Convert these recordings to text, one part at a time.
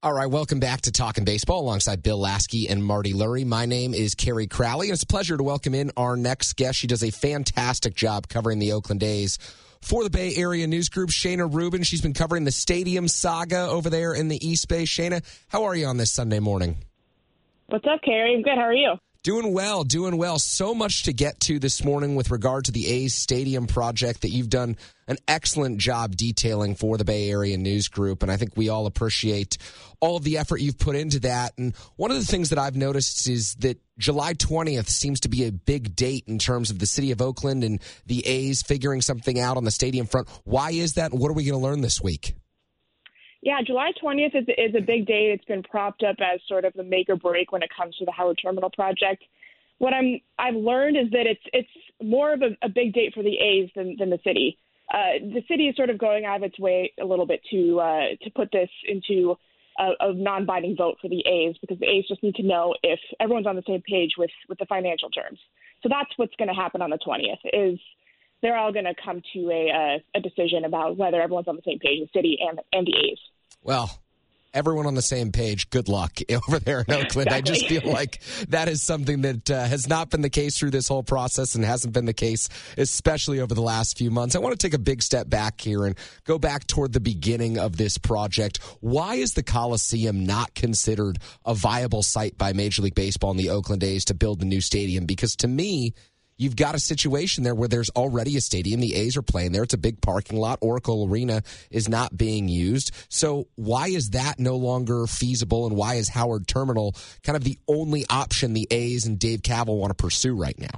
All right, welcome back to Talking Baseball alongside Bill Lasky and Marty Lurie. My name is Carrie Crowley, and it's a pleasure to welcome in our next guest. She does a fantastic job covering the Oakland A's for the Bay Area News Group, Shana Rubin. She's been covering the stadium saga over there in the East Bay. Shana, how are you on this Sunday morning? What's up, Carrie? I'm good. How are you? Doing well, doing well. So much to get to this morning with regard to the A's stadium project that you've done an excellent job detailing for the Bay Area News Group, and I think we all appreciate all of the effort you've put into that. And one of the things that I've noticed is that July 20th seems to be a big date in terms of the city of Oakland and the A's figuring something out on the stadium front. Why is that, and what are we going to learn this week? Yeah, July 20th is a big date. It's been propped up as sort of the make or break when it comes to the Howard Terminal project. What I've learned is that it's more of a big date for the A's than the city. The city is sort of going out of its way a little bit to put this into a non-binding vote for the A's, because the A's just need to know if everyone's on the same page with the financial terms. So that's what's going to happen on the 20th, is they're all going to come to a decision about whether everyone's on the same page, the city and the A's. Well, everyone on the same page, good luck over there in Oakland. Exactly. I just feel like that is something that has not been the case through this whole process and hasn't been the case, especially over the last few months. I want to take a big step back here and go back toward the beginning of this project. Why is the Coliseum not considered a viable site by Major League Baseball and the Oakland A's to build the new stadium? Because to me, you've got a situation there where there's already a stadium. The A's are playing there. It's a big parking lot. Oracle Arena is not being used. So why is that no longer feasible, and why is Howard Terminal kind of the only option the A's and Dave Kaval want to pursue right now?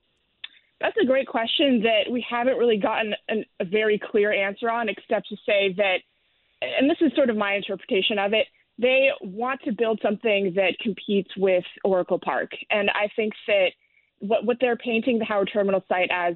That's a great question that we haven't really gotten a very clear answer on, except to say that, and this is sort of my interpretation of it, they want to build something that competes with Oracle Park. And I think that what they're painting the Howard Terminal site as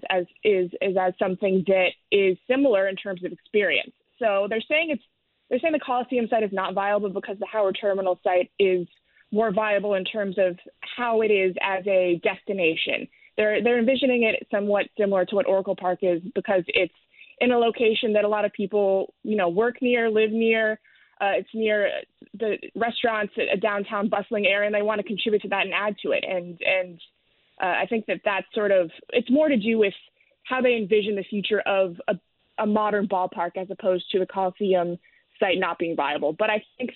something that is similar in terms of experience. So they're saying the Coliseum site is not viable because the Howard Terminal site is more viable in terms of how it is as a destination. They're envisioning it somewhat similar to what Oracle Park is, because it's in a location that a lot of people, work near, live near. It's near the restaurants, a downtown bustling area, and they want to contribute to that and add to it. And I think that's sort of, it's more to do with how they envision the future of a modern ballpark as opposed to the Coliseum site not being viable. But I think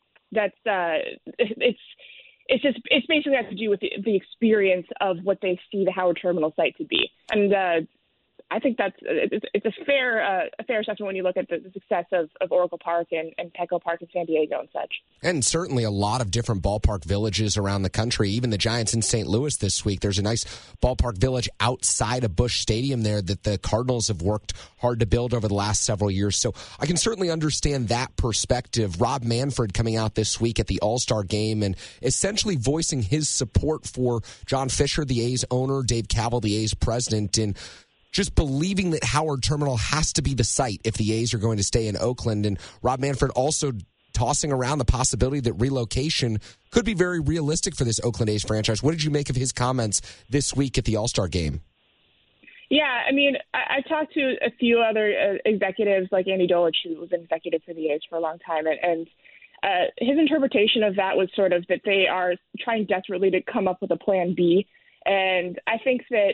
it's basically has to do with the experience of what they see the Howard Terminal site to be. And I think it's a fair assessment when you look at the success of Oracle Park and Petco Park in San Diego and such. And certainly a lot of different ballpark villages around the country. Even the Giants in St. Louis this week, there's a nice ballpark village outside of Busch Stadium there that the Cardinals have worked hard to build over the last several years. So I can certainly understand that perspective. Rob Manfred coming out this week at the All-Star game and essentially voicing his support for John Fisher, the A's owner, Dave Kaval, the A's president, and just believing that Howard Terminal has to be the site if the A's are going to stay in Oakland. And Rob Manfred also tossing around the possibility that relocation could be very realistic for this Oakland A's franchise. What did you make of his comments this week at the All-Star game? Yeah, I mean, I talked to a few other executives like Andy Dolich, who was an executive for the A's for a long time, and his interpretation of that was sort of that they are trying desperately to come up with a plan B. And I think that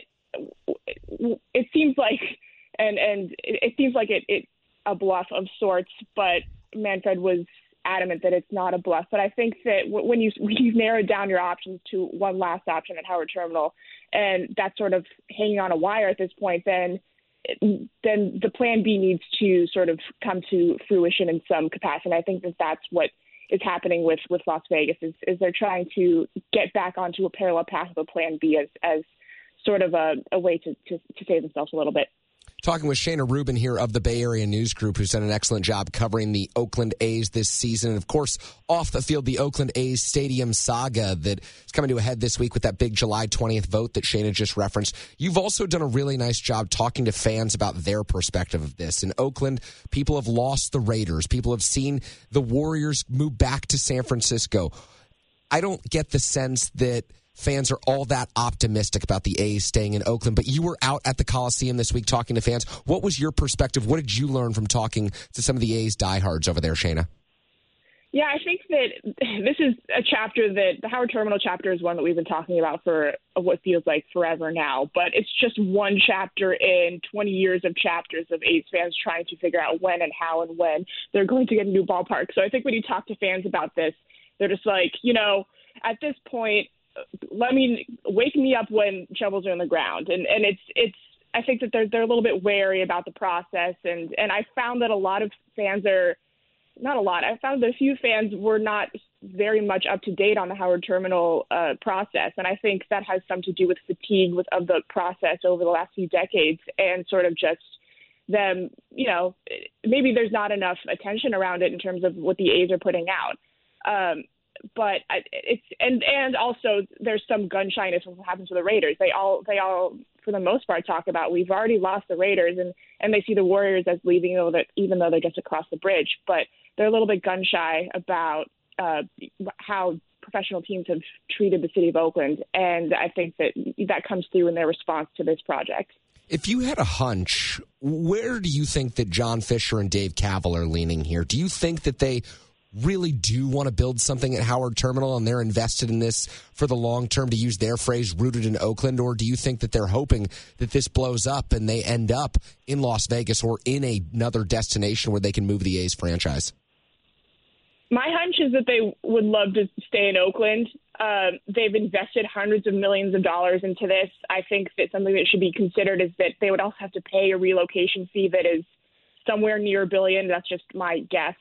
it seems like, and it seems like it a bluff of sorts, but Manfred was adamant that it's not a bluff. But I think that when you've narrowed down your options to one last option at Howard Terminal, and that's sort of hanging on a wire at this point, then the plan B needs to sort of come to fruition in some capacity. And I think that that's what is happening with Las Vegas is they're trying to get back onto a parallel path of a plan B as sort of a way to save themselves a little bit. Talking with Shana Rubin here of the Bay Area News Group, who's done an excellent job covering the Oakland A's this season. And, of course, off the field, the Oakland A's stadium saga that is coming to a head this week with that big July 20th vote that Shana just referenced. You've also done a really nice job talking to fans about their perspective of this. In Oakland, people have lost the Raiders. People have seen the Warriors move back to San Francisco. I don't get the sense that fans are all that optimistic about the A's staying in Oakland, but you were out at the Coliseum this week talking to fans. What was your perspective? What did you learn from talking to some of the A's diehards over there, Shana? Yeah, I think that this is a chapter that the Howard Terminal chapter is one that we've been talking about for what feels like forever now. But it's just one chapter in 20 years of chapters of A's fans trying to figure out when and how and when they're going to get a new ballpark. So I think when you talk to fans about this, they're just like, at this point, wake me up when shovels are in the ground. And it's I think that they're a little bit wary about the process. And I found that a lot of fans are not a lot. I found that a few fans were not very much up to date on the Howard Terminal process. And I think that has some to do with fatigue of the process over the last few decades and sort of just them, maybe there's not enough attention around it in terms of what the A's are putting out. But and also there's some gun shyness of what happens to the Raiders. They all, for the most part, talk about we've already lost the Raiders, and they see the Warriors as leaving, even though they're just across the bridge. But they're a little bit gun shy about how professional teams have treated the city of Oakland, and I think that comes through in their response to this project. If you had a hunch, where do you think that John Fisher and Dave Kaval are leaning here? Do you think that they really do want to build something at Howard Terminal and they're invested in this for the long term, to use their phrase, rooted in Oakland? Or do you think that they're hoping that this blows up and they end up in Las Vegas or in another destination where they can move the A's franchise? My hunch is that they would love to stay in Oakland. They've invested hundreds of millions of dollars into this. I think that something that should be considered is that they would also have to pay a relocation fee that is somewhere near $1 billion. That's just my guess.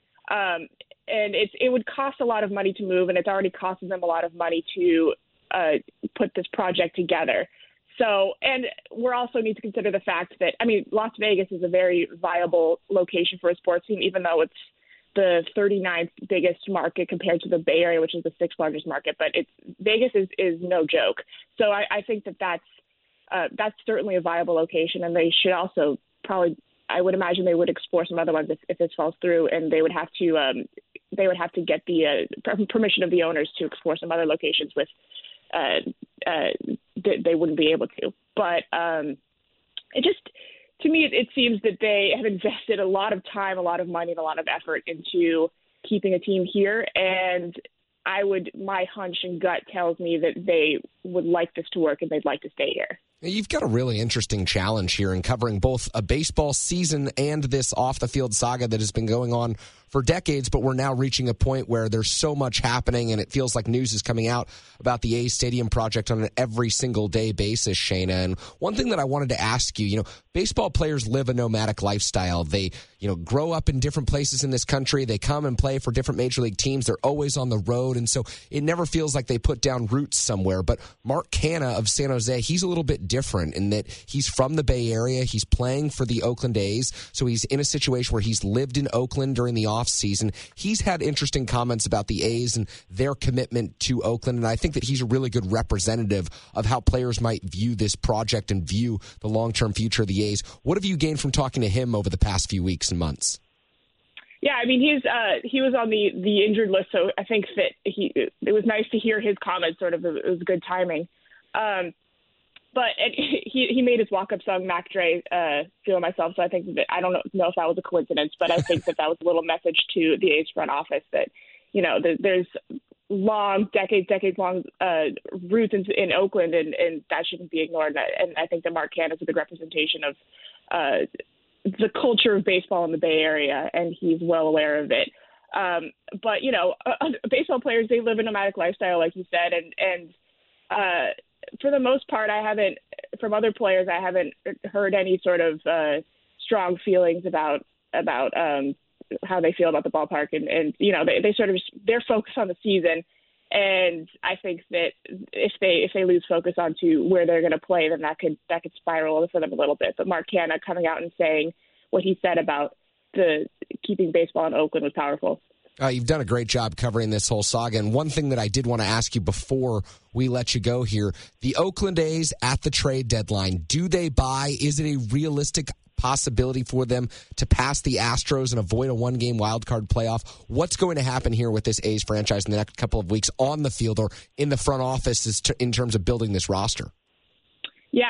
And it would cost a lot of money to move, and it's already costed them a lot of money to put this project together. So, and we also need to consider the fact that, Las Vegas is a very viable location for a sports team, even though it's the 39th biggest market compared to the Bay Area, which is the 6th largest market. But Vegas is no joke. So I think that's certainly a viable location, and they should also probably, I would imagine they would explore some other ones if this falls through, and they would have to get the permission of the owners to explore some other locations with they wouldn't be able to. But to me, it seems that they have invested a lot of time, a lot of money, and a lot of effort into keeping a team here. And my hunch and gut tells me that they would like this to work and they'd like to stay here. You've got a really interesting challenge here in covering both a baseball season and this off-the-field saga that has been going on for decades, but we're now reaching a point where there's so much happening, and it feels like news is coming out about the A's Stadium project on an every single day basis, Shayna. And one thing that I wanted to ask you, baseball players live a nomadic lifestyle. They, grow up in different places in this country. They come and play for different major league teams. They're always on the road, and so it never feels like they put down roots somewhere. But Mark Canha of San Jose, he's a little bit different in that he's from the Bay Area. He's playing for the Oakland A's, so he's in a situation where he's lived in Oakland during the offseason. He's had interesting comments about the A's and their commitment to Oakland, and I think that he's a really good representative of how players might view this project and view the long-term future of the A's. What have you gained from talking to him over the past few weeks and months? Yeah, he was on the injured list, so I think that it was nice to hear his comments. Sort of, it was good timing. But he made his walk-up song, Mac Dre, Feeling Myself. So I think that, I don't know if that was a coincidence, but I think that was a little message to the A's front office that, there's long, decades-long roots in Oakland, and that shouldn't be ignored. And I think that Mark Canha is a good representation of the culture of baseball in the Bay Area, and he's well aware of it. But, baseball players, they live a nomadic lifestyle, like you said, and for the most part, from other players, I haven't heard any sort of strong feelings about how they feel about the ballpark, and they sort of, they're focused on the season. And I think that if they lose focus onto where they're going to play, then that could spiral for them a little bit. But Mark Canha coming out and saying what he said about the keeping baseball in Oakland was powerful. You've done a great job covering this whole saga. And one thing that I did want to ask you before we let you go here, the Oakland A's at the trade deadline, do they buy? Is it a realistic possibility for them to pass the Astros and avoid a one-game wildcard playoff? What's going to happen here with this A's franchise in the next couple of weeks on the field or in the front office in terms of building this roster? Yeah,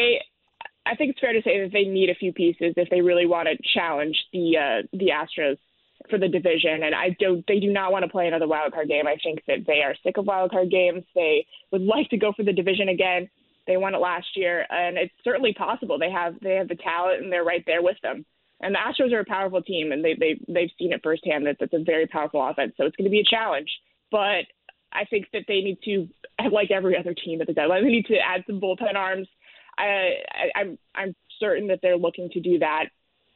I think it's fair to say that they need a few pieces if they really want to challenge the Astros for the division, and they do not want to play another wild card game. I think that they are sick of wild card games. They would like to go for the division again. They won it last year, and it's certainly possible. They have the talent, and they're right there with them. And the Astros are a powerful team, and they've seen it firsthand that it's a very powerful offense. So it's going to be a challenge. But I think that they need to, like every other team at the deadline, they need to add some bullpen arms. I'm certain that they're looking to do that.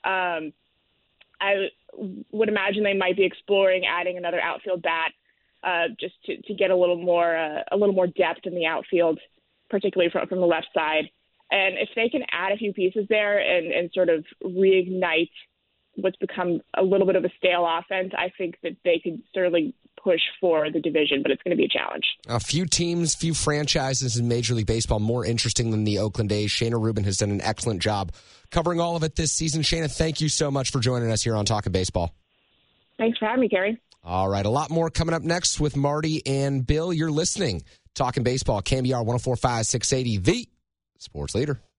I would imagine they might be exploring adding another outfield bat, just to get a little more depth in the outfield, particularly from the left side. And if they can add a few pieces there and sort of reignite what's become a little bit of a stale offense, I think that they could certainly push for the division, but it's going to be a challenge. A few teams, few franchises in Major League Baseball more interesting than the Oakland A's. Shayna Rubin has done an excellent job covering all of it this season. Shayna, thank you so much for joining us here on Talking Baseball. Thanks for having me, Gary. All right, a lot more coming up next with Marty and Bill. You're listening. Talking Baseball, KMBR 104.5, 680, the sports leader.